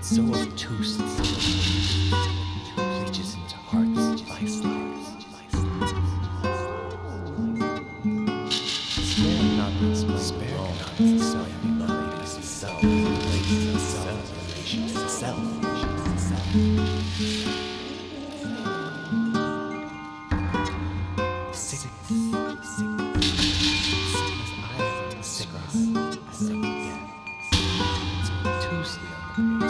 so obtuse, reaches into hearts, vice spare not the self, relation to self. Sickness I have described. So obtusely